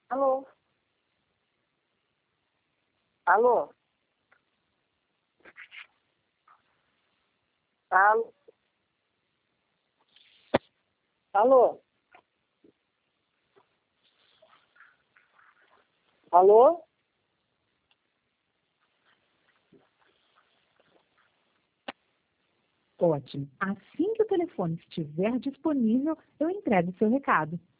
Alô? Alô? Alô? Alô? Alô? Ótimo. Assim que o telefone estiver disponível, eu entrego o seu recado.